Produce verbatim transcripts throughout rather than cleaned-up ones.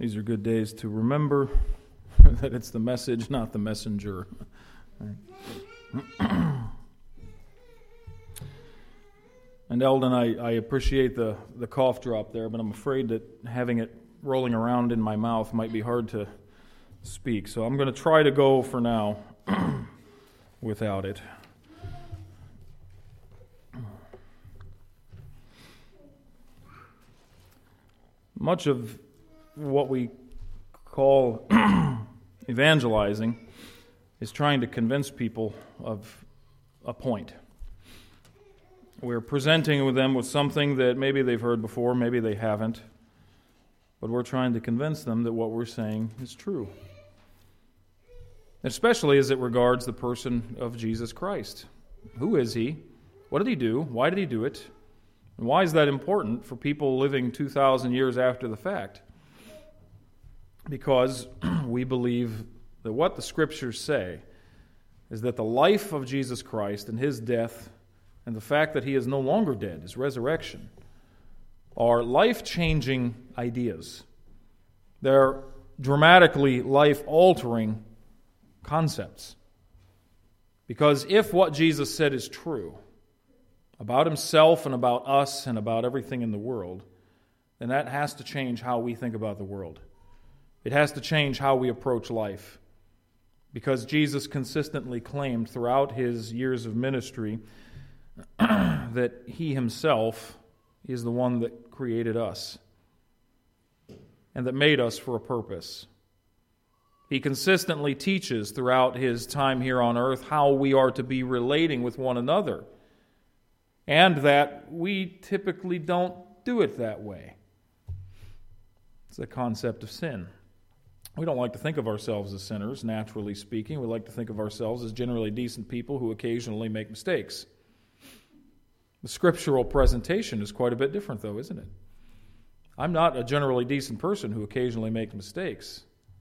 These are good days to remember that it's the message, not the messenger. And Eldon, I, I appreciate the, the cough drop there, but I'm afraid that having it rolling around in my mouth might be hard to speak. So I'm going to try to go for now without it. Much of what we call evangelizing is trying to convince people of a point. We're presenting with them with something that maybe they've heard before, maybe they haven't, but we're trying to convince them that what we're saying is true, especially as it regards the person of Jesus Christ. Who is he? What did he do? Why did he do it? And why is that important for people living two thousand years after the fact? Because we believe that what the Scriptures say is that the life of Jesus Christ and his death and the fact that he is no longer dead, his resurrection, are life-changing ideas. They're dramatically life-altering concepts. Because if what Jesus said is true about himself and about us and about everything in the world, then that has to change how we think about the world. It has to change how we approach life. Because Jesus consistently claimed throughout his years of ministry that he himself is the one that created us and that made us for a purpose. He consistently teaches throughout his time here on earth how we are to be relating with one another, and that we typically don't do it that way. It's the concept of sin. We don't like to think of ourselves as sinners, naturally speaking. We like to think of ourselves as generally decent people who occasionally make mistakes. The scriptural presentation is quite a bit different, though, isn't it? I'm not a generally decent person who occasionally makes mistakes.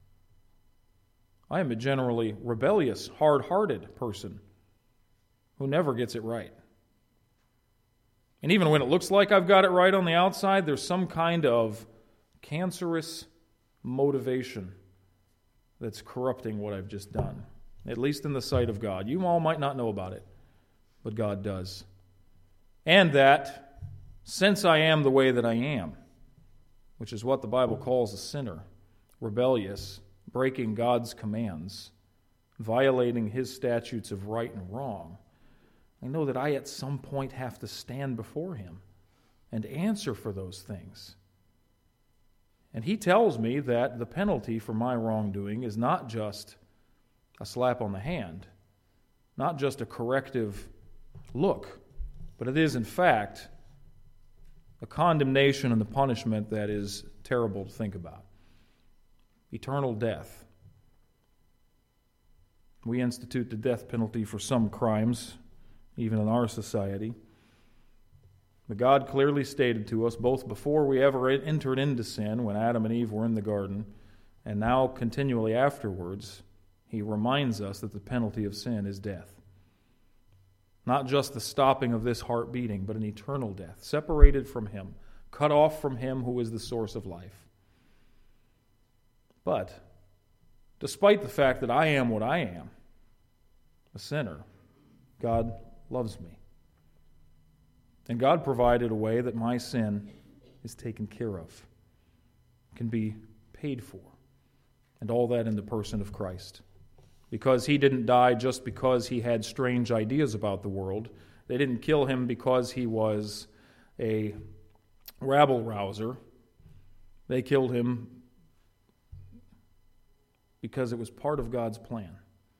I am a generally rebellious, hard-hearted person who never gets it right. And even when it looks like I've got it right on the outside, there's some kind of cancerous motivation that's corrupting what I've just done, at least in the sight of God. You all might not know about it, but God does. And that, since I am the way that I am, which is what the Bible calls a sinner, rebellious, breaking God's commands, violating his statutes of right and wrong, I know that I at some point have to stand before him and answer for those things. And he tells me that the penalty for my wrongdoing is not just a slap on the hand, not just a corrective look, but it is, in fact, a condemnation and the punishment that is terrible to think about. Eternal death. We institute the death penalty for some crimes, even in our society. But God clearly stated to us, both before we ever entered into sin, when Adam and Eve were in the garden, and now continually afterwards, he reminds us that the penalty of sin is death. Not just the stopping of this heart beating, but an eternal death, separated from him, cut off from him who is the source of life. But, despite the fact that I am what I am, a sinner, God loves me. And God provided a way that my sin is taken care of, can be paid for, and all that in the person of Christ. Because he didn't die just because he had strange ideas about the world. They didn't kill him because he was a rabble-rouser. They killed him because it was part of God's plan.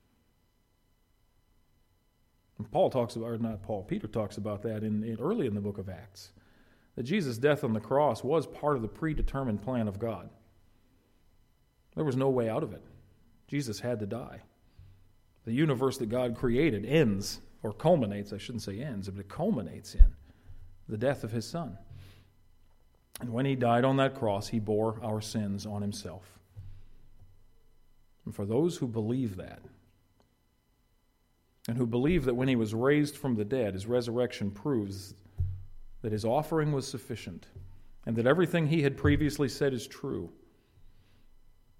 And Paul talks about, or not Paul, Peter talks about that in, in early in the book of Acts, that Jesus' death on the cross was part of the predetermined plan of God. There was no way out of it. Jesus had to die. The universe that God created ends, or culminates, I shouldn't say ends, but it culminates in the death of his Son. And when he died on that cross, he bore our sins on himself. And for those who believe that, and who believe that when he was raised from the dead, his resurrection proves that his offering was sufficient, and that everything he had previously said is true,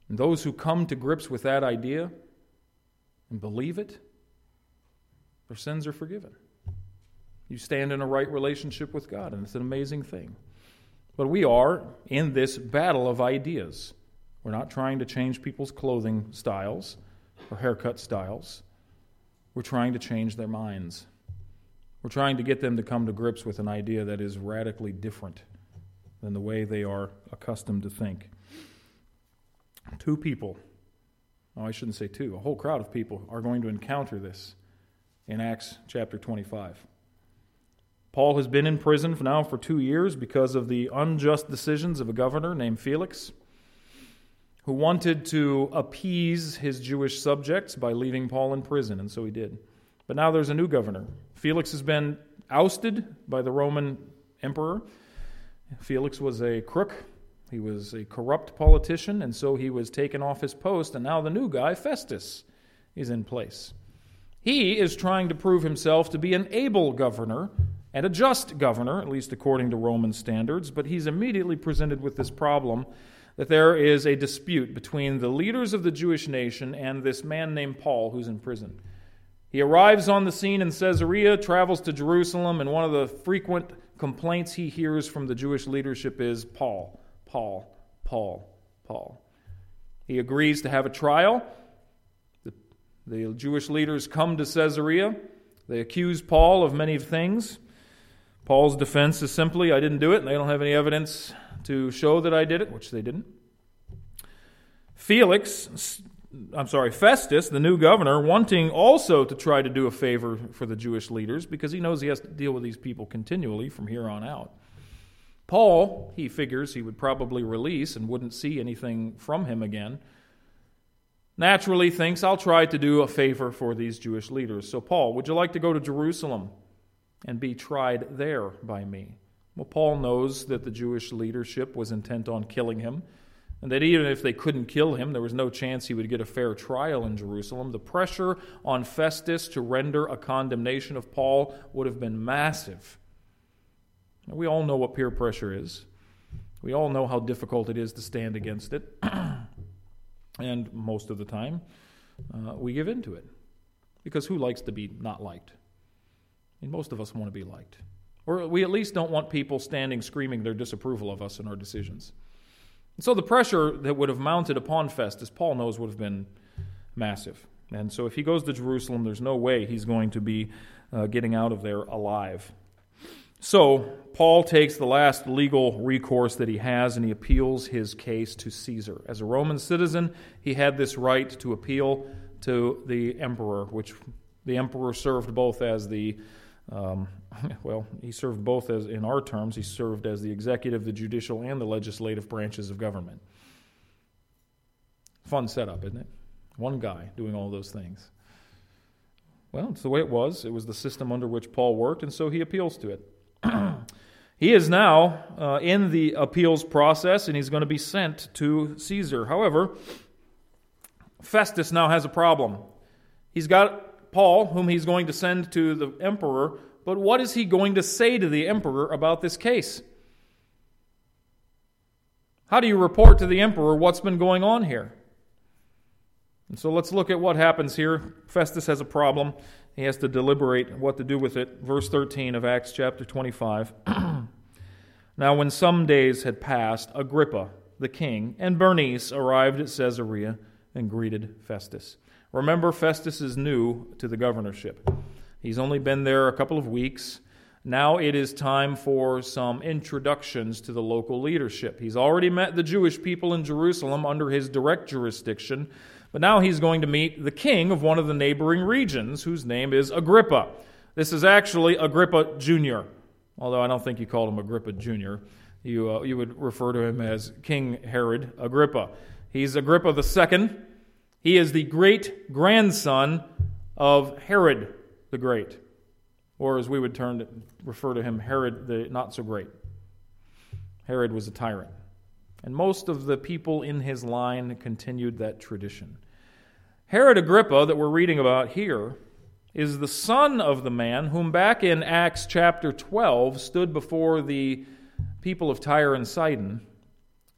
And those who come to grips with that idea and believe it, their sins are forgiven. You stand in a right relationship with God, and it's an amazing thing. But we are in this battle of ideas. We're not trying to change people's clothing styles or haircut styles. We're trying to change their minds. We're trying to get them to come to grips with an idea that is radically different than the way they are accustomed to think. Two people, no, I shouldn't say two, a whole crowd of people are going to encounter this in Acts chapter twenty-five. Paul has been in prison for now for two years because of the unjust decisions of a governor named Felix, who wanted to appease his Jewish subjects by leaving Paul in prison, and so he did. But now there's a new governor. Felix has been ousted by the Roman emperor. Felix was a crook. He was a corrupt politician, and so he was taken off his post, and now the new guy, Festus, is in place. He is trying to prove himself to be an able governor and a just governor, at least according to Roman standards, but he's immediately presented with this problem that there is a dispute between the leaders of the Jewish nation and this man named Paul who's in prison. He arrives on the scene in Caesarea, travels to Jerusalem, and one of the frequent complaints he hears from the Jewish leadership is Paul, Paul, Paul, Paul. He agrees to have a trial. The, the Jewish leaders come to Caesarea. They accuse Paul of many things. Paul's defense is simply, I didn't do it, and they don't have any evidence to show that I did it, which they didn't. Felix, I'm sorry, Festus, the new governor, wanting also to try to do a favor for the Jewish leaders because he knows he has to deal with these people continually from here on out. Paul, he figures he would probably release and wouldn't see anything from him again, naturally thinks, I'll try to do a favor for these Jewish leaders. So Paul, would you like to go to Jerusalem and be tried there by me? Well, Paul knows that the Jewish leadership was intent on killing him, and that even if they couldn't kill him, there was no chance he would get a fair trial in Jerusalem. The pressure on Festus to render a condemnation of Paul would have been massive. We all know what peer pressure is. We all know how difficult it is to stand against it. And most of the time, uh, we give in to it. Because who likes to be not liked? I mean, most of us want to be liked. Or we at least don't want people standing screaming their disapproval of us and our decisions. And so the pressure that would have mounted upon Festus, Paul knows, would have been massive. And so if he goes to Jerusalem, there's no way he's going to be uh, getting out of there alive. So Paul takes the last legal recourse that he has, and he appeals his case to Caesar. As a Roman citizen, he had this right to appeal to the emperor, which the emperor served both as the Um, well, he served both as, in our terms, he served as the executive, the judicial, and the legislative branches of government. Fun setup, isn't it? One guy doing all those things. Well, it's the way it was. It was the system under which Paul worked, and so he appeals to it. He is now uh, in the appeals process, and he's going to be sent to Caesar. However, Festus now has a problem. He's got Paul, whom he's going to send to the emperor, but what is he going to say to the emperor about this case? How do you report to the emperor what's been going on here? And so let's look at what happens here. Festus has a problem. He has to deliberate what to do with it. Verse thirteen of Acts chapter twenty-five. Now when some days had passed, Agrippa, the king, and Bernice arrived at Caesarea and greeted Festus. Remember, Festus is new to the governorship. He's only been there a couple of weeks. Now it is time for some introductions to the local leadership. He's already met the Jewish people in Jerusalem under his direct jurisdiction, but now he's going to meet the king of one of the neighboring regions, whose name is Agrippa. This is actually Agrippa Junior, although I don't think you called him Agrippa Junior You, uh, you would refer to him as King Herod Agrippa. He's Agrippa the Second. He is the great-grandson of Herod the Great, or as we would turn to, refer to him, Herod the Not-So-Great. Herod was a tyrant, and most of the people in his line continued that tradition. Herod Agrippa, that we're reading about here, is the son of the man whom back in Acts chapter twelve stood before the people of Tyre and Sidon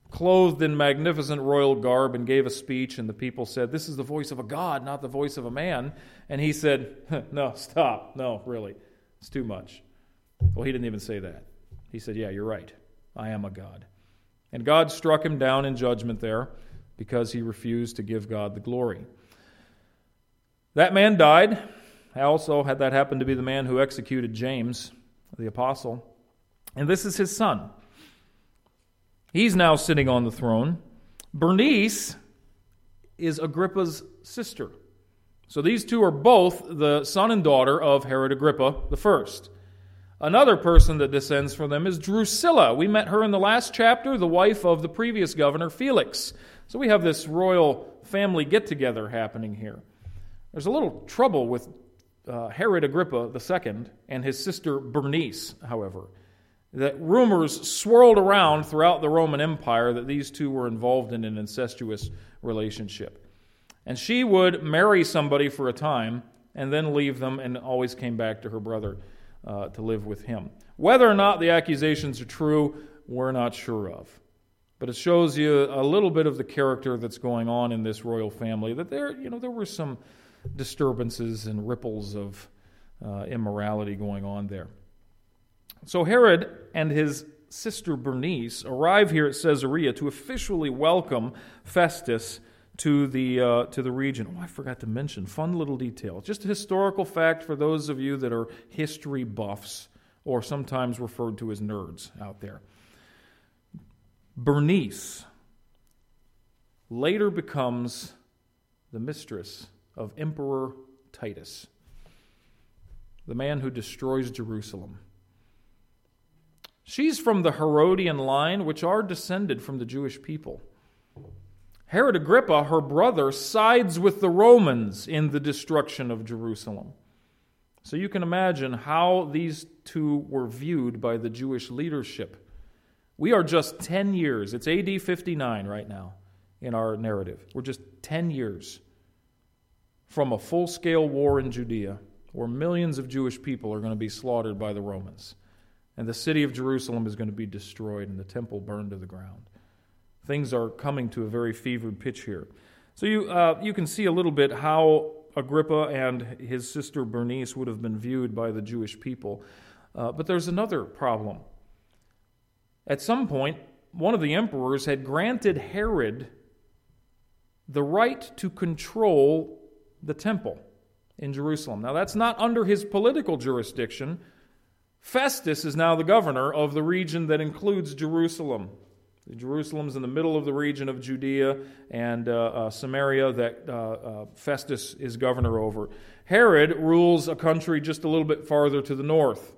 clothed in magnificent royal garb, and gave a speech, and the people said, "This is the voice of a god, not the voice of a man." And he said, "No, stop. No, really. It's too much." Well, he didn't even say that. He said, "Yeah, you're right. I am a god." And God struck him down in judgment there because he refused to give God the glory. That man died. Also, had that happened to be the man who executed James, the apostle. And this is his son. He's now sitting on the throne. Bernice is Agrippa's sister. So these two are both the son and daughter of Herod Agrippa the First. Another person that descends from them is Drusilla. We met her in the last chapter, the wife of the previous governor, Felix. So we have this royal family get-together happening here. There's a little trouble with uh, Herod Agrippa the Second and his sister Bernice, however. That rumors swirled around throughout the Roman Empire that these two were involved in an incestuous relationship. And she would marry somebody for a time and then leave them and always came back to her brother uh, to live with him. Whether or not the accusations are true, we're not sure of. But it shows you a little bit of the character that's going on in this royal family, that there, you know, there were some disturbances and ripples of uh, immorality going on there. So Herod and his sister Bernice arrive here at Caesarea to officially welcome Festus to the uh, to the region. Oh, I forgot to mention, fun little detail. Just a historical fact for those of you that are history buffs, or sometimes referred to as nerds out there. Bernice later becomes the mistress of Emperor Titus, the man who destroys Jerusalem. She's from the Herodian line, which are descended from the Jewish people. Herod Agrippa, her brother, sides with the Romans in the destruction of Jerusalem. So you can imagine how these two were viewed by the Jewish leadership. We are just ten years, it's A D fifty-nine right now in our narrative. We're just ten years from a full-scale war in Judea where millions of Jewish people are going to be slaughtered by the Romans. And the city of Jerusalem is going to be destroyed and the temple burned to the ground. Things are coming to a very fevered pitch here. So you uh, you can see a little bit how Agrippa and his sister Bernice would have been viewed by the Jewish people. Uh, but there's another problem. At some point, one of the emperors had granted Herod the right to control the temple in Jerusalem. Now, that's not under his political jurisdiction. Festus is now the governor of the region that includes Jerusalem. Jerusalem's in the middle of the region of Judea and uh, uh, Samaria that uh, uh, Festus is governor over. Herod rules a country just a little bit farther to the north.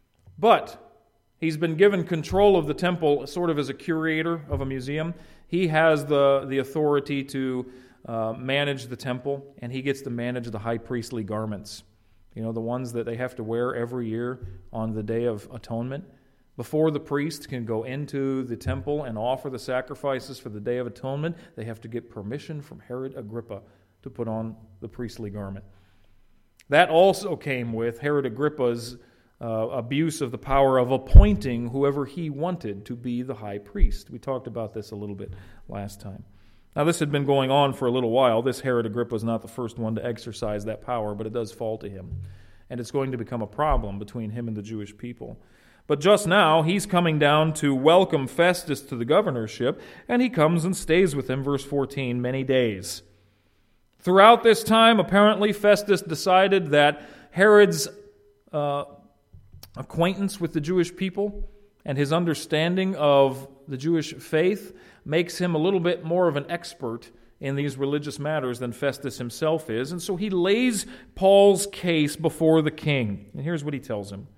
But he's been given control of the temple sort of as a curator of a museum. He has the, the authority to uh, manage the temple, and he gets to manage the high priestly garments. You know, the ones that they have to wear every year on the Day of Atonement. Before the priest can go into the temple and offer the sacrifices for the Day of Atonement, they have to get permission from Herod Agrippa to put on the priestly garment. That also came with Herod Agrippa's uh, abuse of the power of appointing whoever he wanted to be the high priest. We talked about this a little bit last time. Now, this had been going on for a little while. This Herod Agrippa is not the first one to exercise that power, but it does fall to him. And it's going to become a problem between him and the Jewish people. But just now, he's coming down to welcome Festus to the governorship, and he comes and stays with him, verse fourteen, many days. Throughout this time, apparently, Festus decided that Herod's uh, acquaintance with the Jewish people and his understanding of the Jewish faith makes him a little bit more of an expert in these religious matters than Festus himself is. And so he lays Paul's case before the king. And here's what he tells him.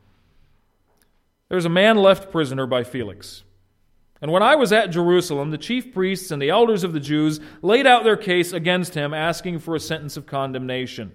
There's a man left prisoner by Felix. And when I was at Jerusalem, the chief priests and the elders of the Jews laid out their case against him, asking for a sentence of condemnation.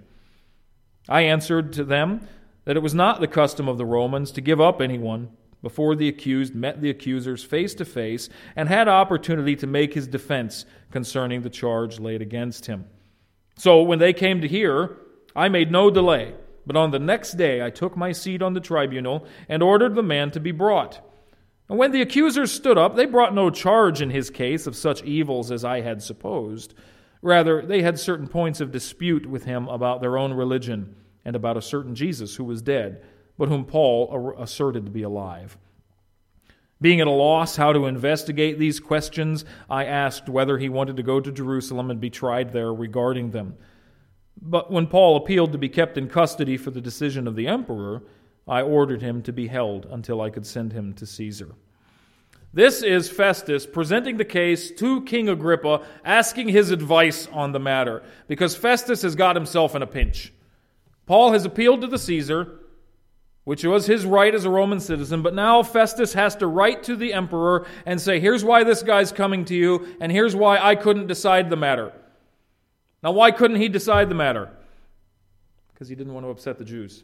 I answered to them that it was not the custom of the Romans to give up anyone before the accused met the accusers face to face and had opportunity to make his defense concerning the charge laid against him. So when they came to hear, I made no delay. But on the next day I took my seat on the tribunal and ordered the man to be brought. And when the accusers stood up, they brought no charge in his case of such evils as I had supposed. Rather, they had certain points of dispute with him about their own religion and about a certain Jesus who was dead, but whom Paul asserted to be alive. Being at a loss how to investigate these questions, I asked whether he wanted to go to Jerusalem and be tried there regarding them. But when Paul appealed to be kept in custody for the decision of the emperor, I ordered him to be held until I could send him to Caesar. This is Festus presenting the case to King Agrippa, asking his advice on the matter, because Festus has got himself in a pinch. Paul has appealed to the Caesar, which was his right as a Roman citizen, but now Festus has to write to the emperor and say, here's why this guy's coming to you, and here's why I couldn't decide the matter. Now, why couldn't he decide the matter? Because he didn't want to upset the Jews.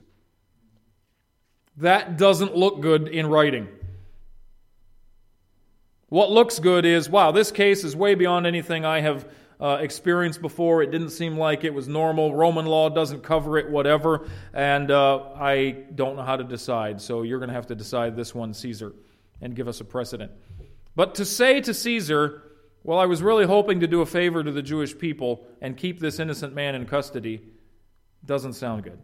That doesn't look good in writing. What looks good is, wow, this case is way beyond anything I have uh, experienced before. It didn't seem like it was normal. Roman law doesn't cover it, whatever. And uh, I don't know how to decide. So you're going to have to decide this one, Caesar, and give us a precedent. But to say to Caesar, well, I was really hoping to do a favor to the Jewish people and keep this innocent man in custody, doesn't sound good.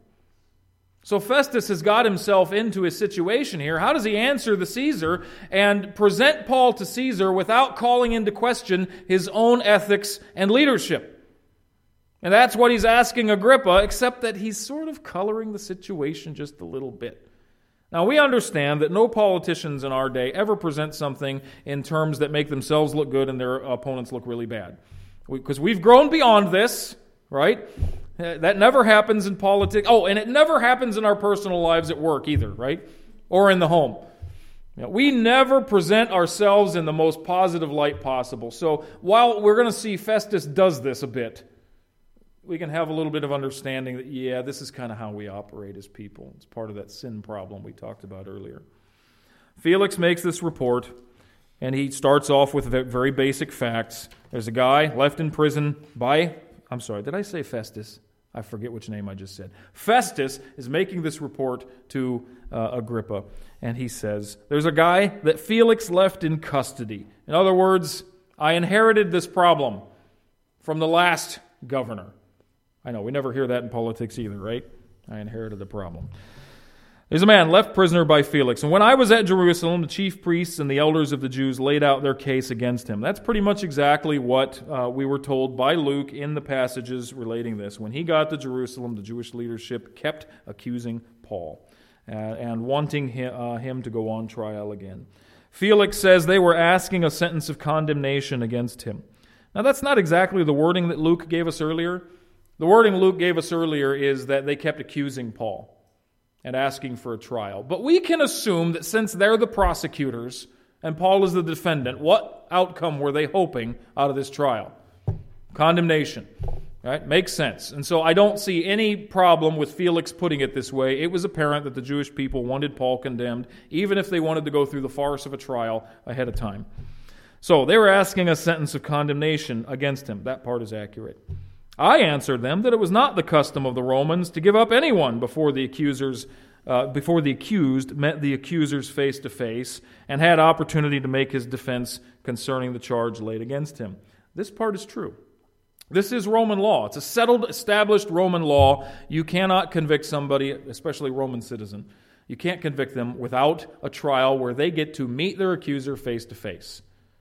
So Festus has got himself into his situation here. How does he answer the Caesar and present Paul to Caesar without calling into question his own ethics and leadership? And that's what he's asking Agrippa, except that he's sort of coloring the situation just a little bit. Now, we understand that no politicians in our day ever present something in terms that make themselves look good and their opponents look really bad. Because we've grown beyond this, right? That never happens in politics. Oh, and it never happens in our personal lives at work either, right? Or in the home. You know, we never present ourselves in the most positive light possible. So while we're going to see Festus does this a bit, we can have a little bit of understanding that, yeah, this is kind of how we operate as people. It's part of that sin problem we talked about earlier. Felix makes this report, and he starts off with very basic facts. There's a guy left in prison by, I'm sorry, did I say Festus? I forget which name I just said. Festus is making this report to uh, Agrippa, and he says, there's a guy that Felix left in custody. In other words, I inherited this problem from the last governor. I know, we never hear that in politics either, right? I inherited the problem. There's a man left prisoner by Felix, and when I was at Jerusalem, the chief priests and the elders of the Jews laid out their case against him. That's pretty much exactly what uh, we were told by Luke in the passages relating this. When he got to Jerusalem, the Jewish leadership kept accusing Paul uh, and wanting him, uh, him to go on trial again. Felix says they were asking a sentence of condemnation against him. Now, that's not exactly the wording that Luke gave us earlier. The wording Luke gave us earlier is that they kept accusing Paul and asking for a trial. But we can assume that since they're the prosecutors and Paul is the defendant, what outcome were they hoping out of this trial? Condemnation. Right? Makes sense. And so I don't see any problem with Felix putting it this way. It was apparent that the Jewish people wanted Paul condemned, even if they wanted to go through the farce of a trial ahead of time. So they were asking a sentence of condemnation against him. That part is accurate. I answered them that it was not the custom of the Romans to give up anyone before the accusers, uh, before the accused met the accusers face to face and had opportunity to make his defense concerning the charge laid against him. This part is true. This is Roman law. It's a settled, established Roman law. You cannot convict somebody, especially a Roman citizen. You can't convict them without a trial where they get to meet their accuser face to face.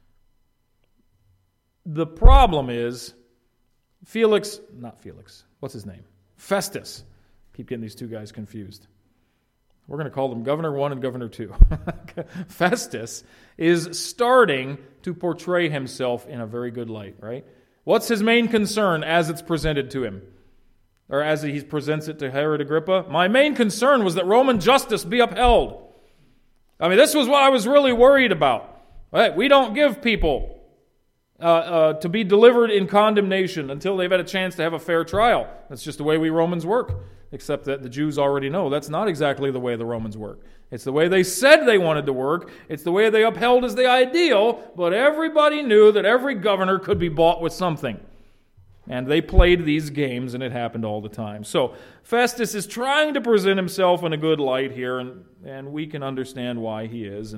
The problem is Felix, not Felix, what's his name? Festus. Keep getting these two guys confused. We're going to call them Governor One and Governor Two. Festus is starting to portray himself in a very good light, right? What's his main concern as it's presented to him? Or as he presents it to Herod Agrippa? My main concern was that Roman justice be upheld. I mean, this was what I was really worried about. Right? We don't give people Uh, uh, to be delivered in condemnation until they've had a chance to have a fair trial. That's just the way we Romans work, except that the Jews already know that's not exactly the way the Romans work. It's the way they said they wanted to work. It's the way they upheld as the ideal, but everybody knew that every governor could be bought with something. And they played these games, and it happened all the time. So Festus is trying to present himself in a good light here, and, and we can understand why he is. And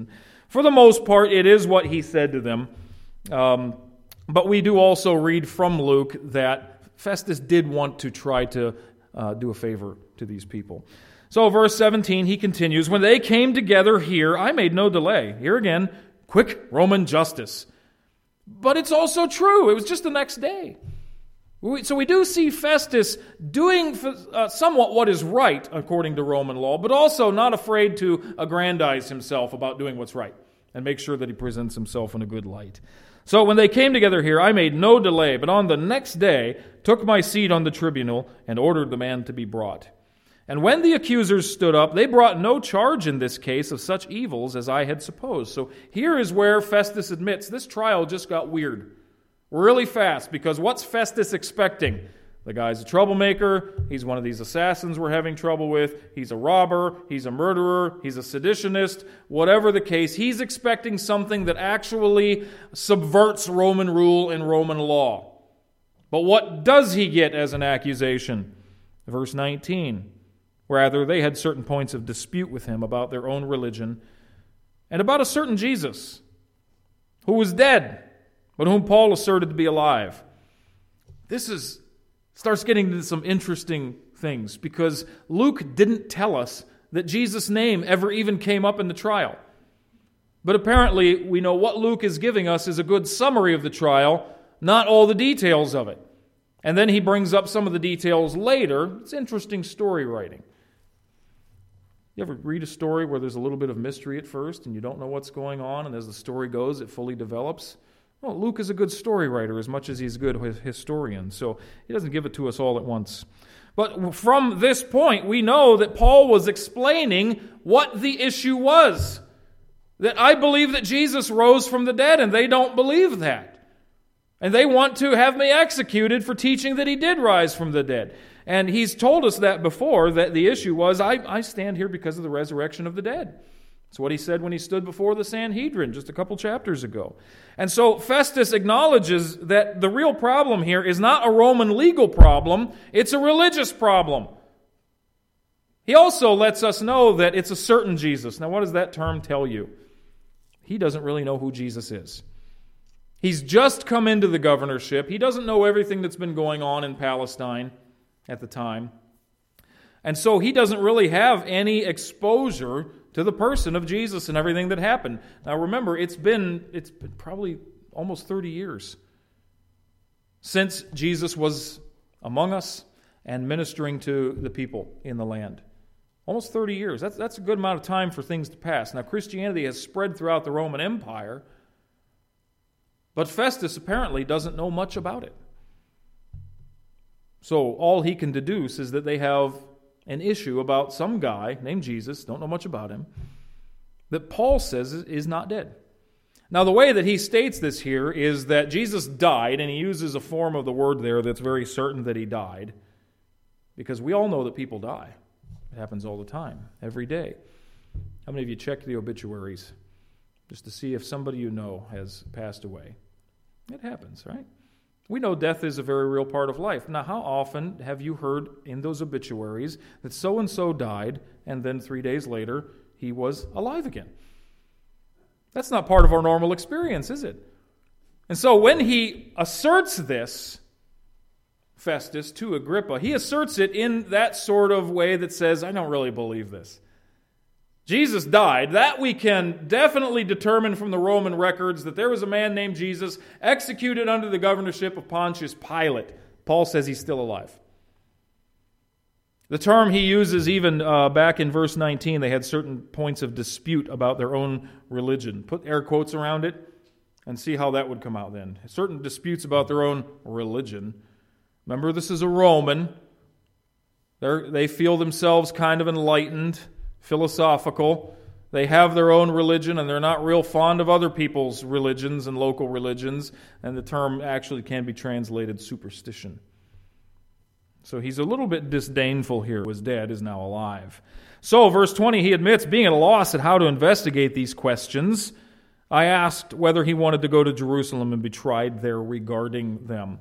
For the most part, it is what he said to them. Um, but we do also read from Luke that Festus did want to try to uh, do a favor to these people. So verse seventeen, he continues, when they came together here, I made no delay. Here again, quick Roman justice. But it's also true. It was just the next day. So we do see Festus doing uh, somewhat what is right according to Roman law, but also not afraid to aggrandize himself about doing what's right and make sure that he presents himself in a good light. So when they came together here, I made no delay, but on the next day took my seat on the tribunal and ordered the man to be brought. And when the accusers stood up, they brought no charge in this case of such evils as I had supposed. So here is where Festus admits this trial just got weird really fast, because what's Festus expecting? The guy's a troublemaker. He's one of these assassins we're having trouble with. He's a robber. He's a murderer. He's a seditionist. Whatever the case, he's expecting something that actually subverts Roman rule and Roman law. But what does he get as an accusation? Verse nineteen. Rather, they had certain points of dispute with him about their own religion and about a certain Jesus who was dead, but whom Paul asserted to be alive. This is starts getting into some interesting things, because Luke didn't tell us that Jesus' name ever even came up in the trial. But apparently, we know what Luke is giving us is a good summary of the trial, not all the details of it. And then he brings up some of the details later. It's interesting story writing. You ever read a story where there's a little bit of mystery at first and you don't know what's going on, and as the story goes, it fully develops? Well, Luke is a good story writer as much as he's a good historian, so he doesn't give it to us all at once. But from this point, we know that Paul was explaining what the issue was. That I believe that Jesus rose from the dead, and they don't believe that. And they want to have me executed for teaching that he did rise from the dead. And he's told us that before, that the issue was, I, I stand here because of the resurrection of the dead. That's what he said when he stood before the Sanhedrin just a couple chapters ago. And so Festus acknowledges that the real problem here is not a Roman legal problem, it's a religious problem. He also lets us know that it's a certain Jesus. Now, what does that term tell you? He doesn't really know who Jesus is. He's just come into the governorship. He doesn't know everything that's been going on in Palestine at the time. And so he doesn't really have any exposure to the person of Jesus and everything that happened. Now remember, it's been it's been probably almost thirty years since Jesus was among us and ministering to the people in the land. Almost thirty years. That's, that's a good amount of time for things to pass. Now, Christianity has spread throughout the Roman Empire, but Festus apparently doesn't know much about it. So all he can deduce is that they have an issue about some guy named Jesus, don't know much about him, that Paul says is not dead. Now, the way that he states this here is that Jesus died, and he uses a form of the word there that's very certain that he died, because we all know that people die. It happens all the time, every day. How many of you check the obituaries just to see if somebody you know has passed away? It happens, right? We know death is a very real part of life. Now, how often have you heard in those obituaries that so-and-so died, and then three days later, he was alive again? That's not part of our normal experience, is it? And so when he asserts this, Festus, to Agrippa, he asserts it in that sort of way that says, I don't really believe this. Jesus died. That we can definitely determine from the Roman records, that there was a man named Jesus executed under the governorship of Pontius Pilate. Paul says he's still alive. The term he uses even uh, back in verse nineteen, they had certain points of dispute about their own religion. Put air quotes around it and see how that would come out then. Certain disputes about their own religion. Remember, this is a Roman. They're, they feel themselves kind of enlightened, philosophical. They have their own religion, and they're not real fond of other people's religions and local religions, and the term actually can be translated superstition. So he's a little bit disdainful here. Was dead, is now alive. So, verse twenty, he admits being at a loss at how to investigate these questions. I asked whether he wanted to go to Jerusalem and be tried there regarding them.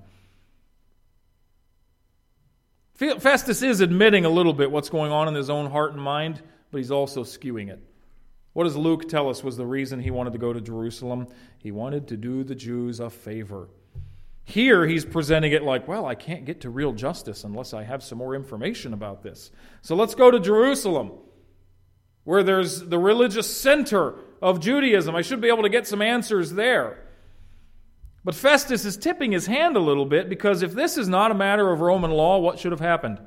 Festus is admitting a little bit what's going on in his own heart and mind, but he's also skewing it. What does Luke tell us was the reason he wanted to go to Jerusalem? He wanted to do the Jews a favor. Here he's presenting it like, well, I can't get to real justice unless I have some more information about this. So let's go to Jerusalem, where there's the religious center of Judaism. I should be able to get some answers there. But Festus is tipping his hand a little bit, because if this is not a matter of Roman law, what should have happened?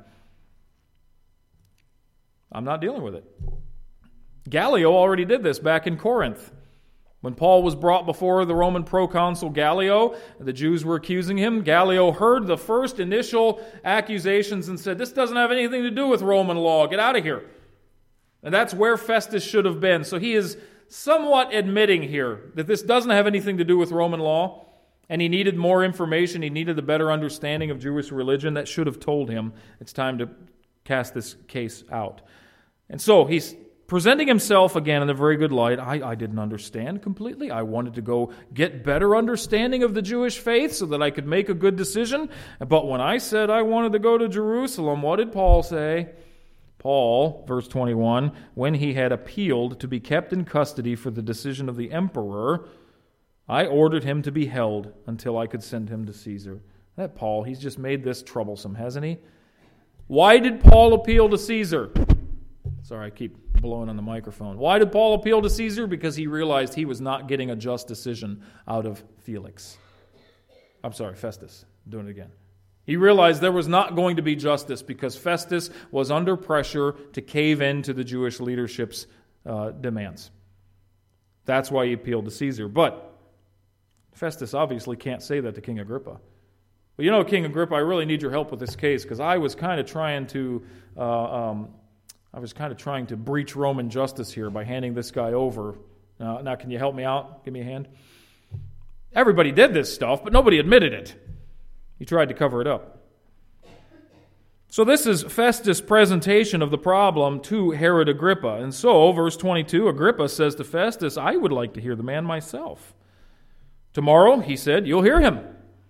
I'm not dealing with it. Gallio already did this back in Corinth. When Paul was brought before the Roman proconsul Gallio, the Jews were accusing him. Gallio heard the first initial accusations and said, this doesn't have anything to do with Roman law. Get out of here. And that's where Festus should have been. So he is somewhat admitting here that this doesn't have anything to do with Roman law, and he needed more information. He needed a better understanding of Jewish religion. That should have told him it's time to cast this case out. And so he's presenting himself again in a very good light. I, I didn't understand completely. I wanted to go get better understanding of the Jewish faith so that I could make a good decision. But when I said I wanted to go to Jerusalem, what did Paul say? Paul, verse twenty-one, when he had appealed to be kept in custody for the decision of the emperor, I ordered him to be held until I could send him to Caesar. That Paul, he's just made this troublesome, hasn't he? Why did Paul appeal to Caesar? Sorry, I keep blowing on the microphone. Why did Paul appeal to Caesar? Because he realized he was not getting a just decision out of Felix. I'm sorry, Festus. I'm doing it again. He realized there was not going to be justice because Festus was under pressure to cave in to the Jewish leadership's uh, demands. That's why he appealed to Caesar. But Festus obviously can't say that to King Agrippa. But you know, King Agrippa, I really need your help with this case because I was kind of trying to... Uh, um, I was kind of trying to breach Roman justice here by handing this guy over. Now, now, can you help me out? Give me a hand. Everybody did this stuff, but nobody admitted it. He tried to cover it up. So this is Festus' presentation of the problem to Herod Agrippa. And so, verse twenty-two, Agrippa says to Festus, I would like to hear the man myself. Tomorrow, he said, you'll hear him.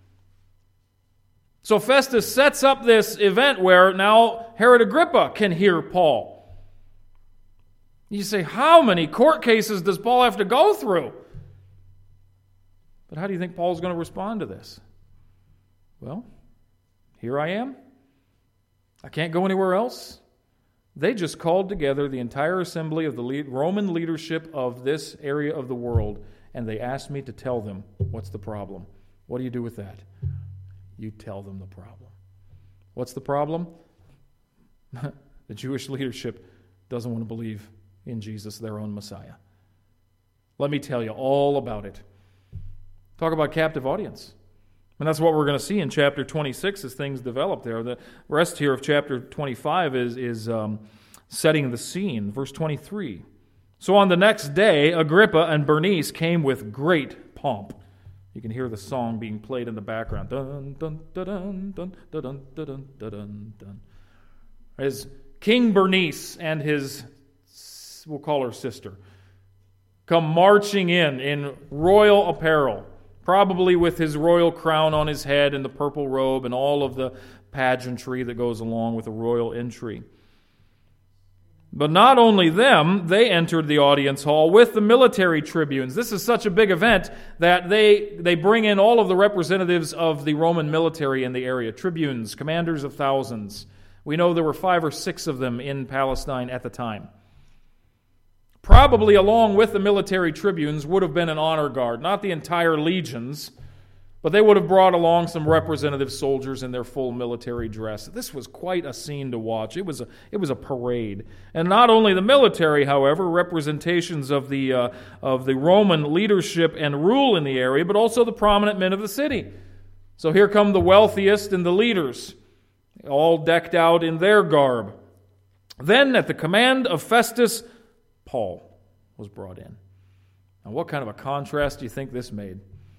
So Festus sets up this event where now Herod Agrippa can hear Paul. You say, how many court cases does Paul have to go through? But how do you think Paul's going to respond to this? Well, here I am. I can't go anywhere else. They just called together the entire assembly of the Roman leadership of this area of the world, and they asked me to tell them what's the problem. What do you do with that? You tell them the problem. What's the problem? The Jewish leadership doesn't want to believe in Jesus, their own Messiah. Let me tell you all about it. Talk about captive audience. And that's what we're going to see in chapter twenty-six as things develop there. The rest here of chapter twenty-five is, is um, setting the scene. Verse twenty-three. So on the next day, Agrippa and Bernice came with great pomp. You can hear the song being played in the background. Dun, dun, dun, dun, dun, dun, dun, dun, dun, dun. As King Bernice and his, we'll call her sister, come marching in in royal apparel, probably with his royal crown on his head and the purple robe and all of the pageantry that goes along with a royal entry. But not only them, they entered the audience hall with the military tribunes. This is such a big event that they, they bring in all of the representatives of the Roman military in the area, tribunes, commanders of thousands. We know there were five or six of them in Palestine at the time. Probably along with the military tribunes would have been an honor guard, not the entire legions, but they would have brought along some representative soldiers in their full military dress. This was quite a scene to watch. It was a, it was a parade. And not only the military, however, representations of the, uh, of the Roman leadership and rule in the area, but also the prominent men of the city. So here come the wealthiest and the leaders, all decked out in their garb. Then, at the command of Festus, Paul was brought in. Now, what kind of a contrast do you think this made?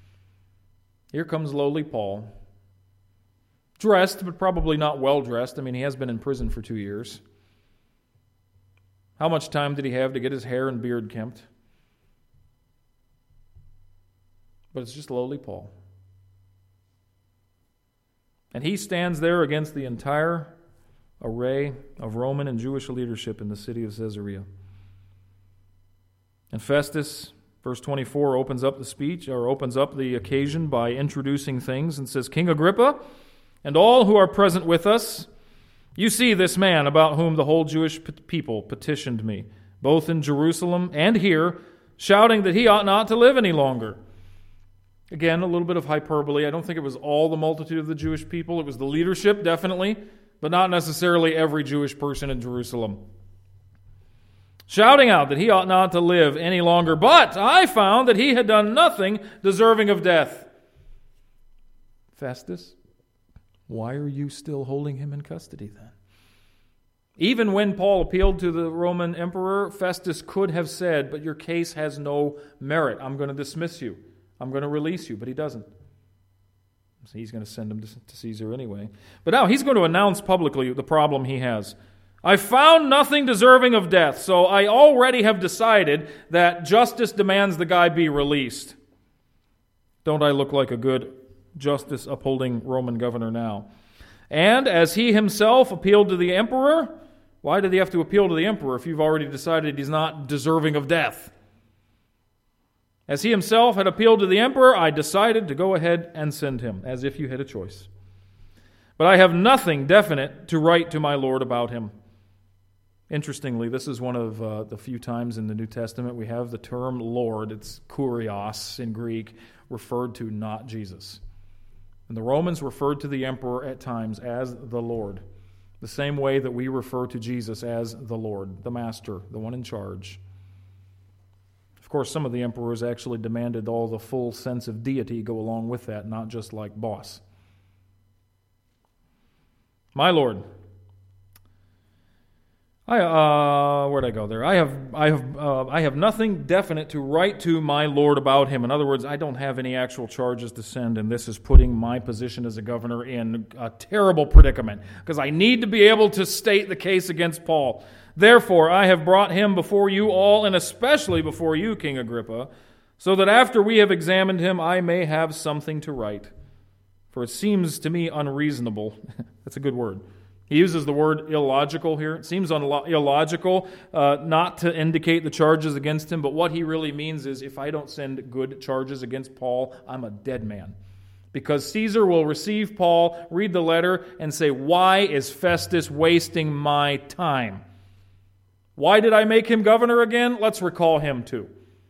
Here comes lowly Paul, dressed, but probably not well dressed. I mean, he has been in prison for two years. How much time did he have to get his hair and beard kempt? But it's just lowly Paul. And he stands there against the entire array of Roman and Jewish leadership in the city of Caesarea. And Festus, verse twenty-four, opens up the speech, or opens up the occasion by introducing things and says, King Agrippa, and all who are present with us, you see this man about whom the whole Jewish people petitioned me, both in Jerusalem and here, shouting that he ought not to live any longer. Again, a little bit of hyperbole. I don't think it was all the multitude of the Jewish people. It was the leadership, definitely, but not necessarily every Jewish person in Jerusalem. Shouting out that he ought not to live any longer, but I found that he had done nothing deserving of death. Festus, why are you still holding him in custody then? Even when Paul appealed to the Roman emperor, Festus could have said, but your case has no merit. I'm going to dismiss you. I'm going to release you, but he doesn't. So he's going to send him to Caesar anyway. But now he's going to announce publicly the problem he has. I found nothing deserving of death, so I already have decided that justice demands the guy be released. Don't I look like a good justice-upholding Roman governor now? And as he himself appealed to the emperor, why did he have to appeal to the emperor if you've already decided he's not deserving of death? As he himself had appealed to the emperor, I decided to go ahead and send him, as if you had a choice. But I have nothing definite to write to my Lord about him. Interestingly, this is one of uh, the few times in the New Testament we have the term Lord, it's kurios in Greek, referred to not Jesus. And the Romans referred to the emperor at times as the Lord, the same way that we refer to Jesus as the Lord, the master, the one in charge. Of course, some of the emperors actually demanded all the full sense of deity go along with that, not just like boss. My Lord, I uh, where'd I go there? I have I have uh, I have nothing definite to write to my Lord about him. In other words, I don't have any actual charges to send, and this is putting my position as a governor in a terrible predicament because I need to be able to state the case against Paul. Therefore, I have brought him before you all, and especially before you, King Agrippa, so that after we have examined him, I may have something to write. For it seems to me unreasonable. That's a good word. He uses the word illogical here. It seems unlo- illogical uh, not to indicate the charges against him, but what he really means is if I don't send good charges against Paul, I'm a dead man. Because Caesar will receive Paul, read the letter, and say, why is Festus wasting my time? Why did I make him governor again? Let's recall him too.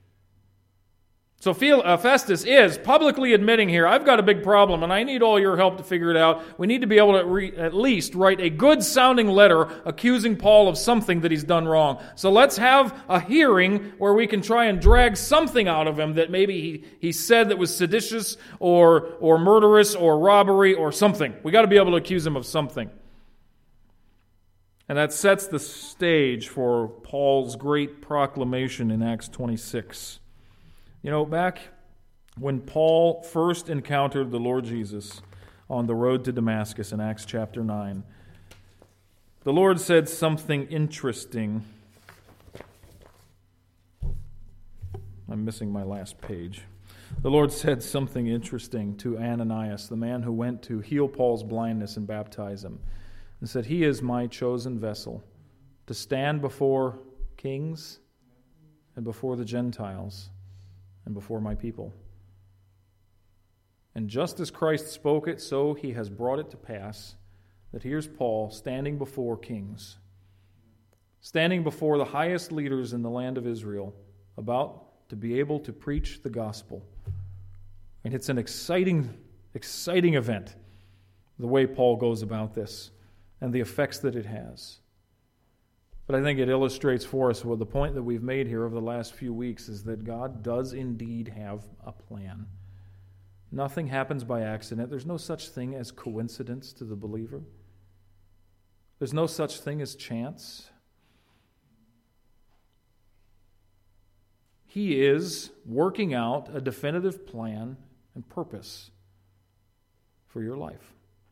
So Festus is publicly admitting here, I've got a big problem and I need all your help to figure it out. We need to be able to re- at least write a good-sounding letter accusing Paul of something that he's done wrong. So let's have a hearing where we can try and drag something out of him that maybe he, he said that was seditious or, or murderous or robbery or something. We got to be able to accuse him of something. And that sets the stage for Paul's great proclamation in Acts twenty-six. You know, back when Paul first encountered the Lord Jesus on the road to Damascus in Acts chapter nine, the Lord said something interesting. I'm missing my last page. The Lord said something interesting to Ananias, the man who went to heal Paul's blindness and baptize him, and said, he is my chosen vessel to stand before kings and before the Gentiles and before my people. And just as Christ spoke it, so he has brought it to pass that here's Paul standing before kings, standing before the highest leaders in the land of Israel, about to be able to preach the gospel. And it's an exciting, exciting event, the way Paul goes about this and the effects that it has. But I think it illustrates for us what the point that we've made here over the last few weeks is that God does indeed have a plan. Nothing happens by accident. There's no such thing as coincidence to the believer. There's no such thing as chance. He is working out a definitive plan and purpose for your life.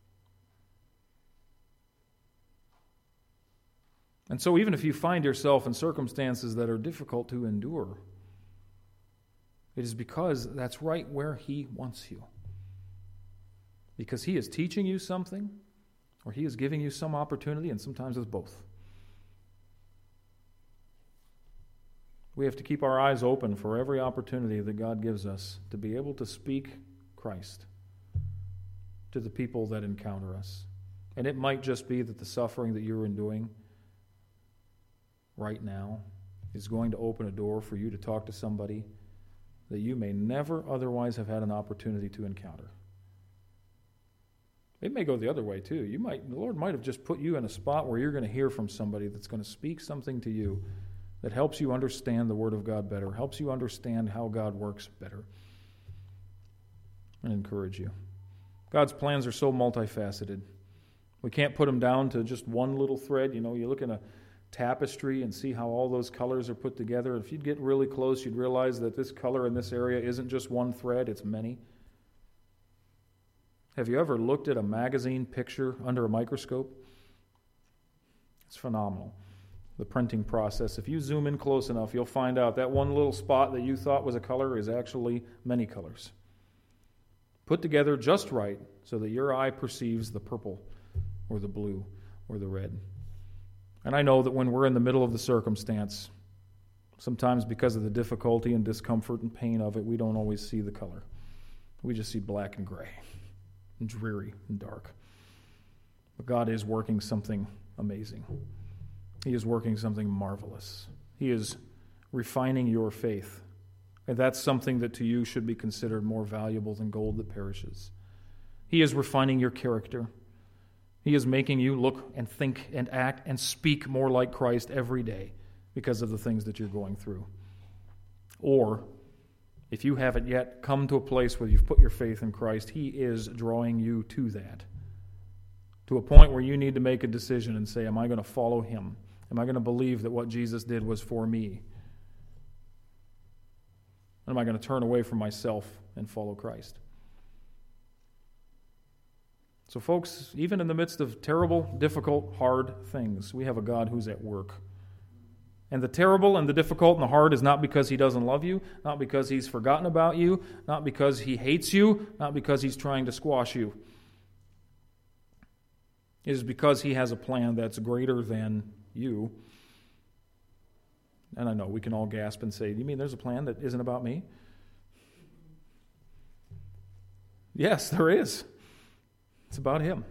And so even if you find yourself in circumstances that are difficult to endure, it is because that's right where he wants you. Because he is teaching you something, or he is giving you some opportunity, and sometimes it's both. We have to keep our eyes open for every opportunity that God gives us to be able to speak Christ to the people that encounter us. And it might just be that the suffering that you're enduring right now is going to open a door for you to talk to somebody that you may never otherwise have had an opportunity to encounter. It may go the other way too. You might, the Lord might have just put you in a spot where you're going to hear from somebody that's going to speak something to you that helps you understand the Word of God better, helps you understand how God works better, and encourage you. God's plans are so multifaceted. We can't put them down to just one little thread. You know, you look in a tapestry and see how all those colors are put together. If you'd get really close, you'd realize that this color in this area isn't just one thread, it's many. Have you ever looked at a magazine picture under a microscope? It's phenomenal. The printing process. If you zoom in close enough, you'll find out that one little spot that you thought was a color is actually many colors. Put together just right so that your eye perceives the purple or the blue or the red. And I know that when we're in the middle of the circumstance, sometimes because of the difficulty and discomfort and pain of it, we don't always see the color. We just see black and gray and dreary and dark. But God is working something amazing. He is working something marvelous. He is refining your faith. And that's something that to you should be considered more valuable than gold that perishes. He is refining your character. He is making you look and think and act and speak more like Christ every day because of the things that you're going through. Or, if you haven't yet come to a place where you've put your faith in Christ, He is drawing you to that. To a point where you need to make a decision and say, am I going to follow Him? Am I going to believe that what Jesus did was for me? Or am I going to turn away from myself and follow Christ? So folks, even in the midst of terrible, difficult, hard things, we have a God who's at work. And the terrible and the difficult and the hard is not because He doesn't love you, not because He's forgotten about you, not because He hates you, not because He's trying to squash you. It is because He has a plan that's greater than you. And I know we can all gasp and say, you mean there's a plan that isn't about me? Yes, there is. It's about Him.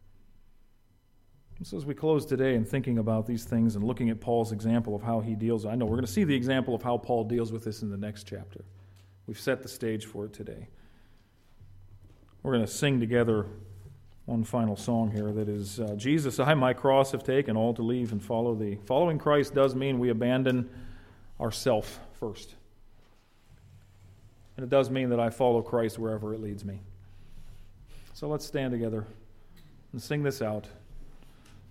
So as we close today in thinking about these things and looking at Paul's example of how he deals, I know we're going to see the example of how Paul deals with this in the next chapter. We've set the stage for it today. We're going to sing together one final song here that is, uh, Jesus, I my cross have taken, all to leave and follow Thee. Following Christ does mean we abandon ourself first. And it does mean that I follow Christ wherever it leads me. So let's stand together and sing this out.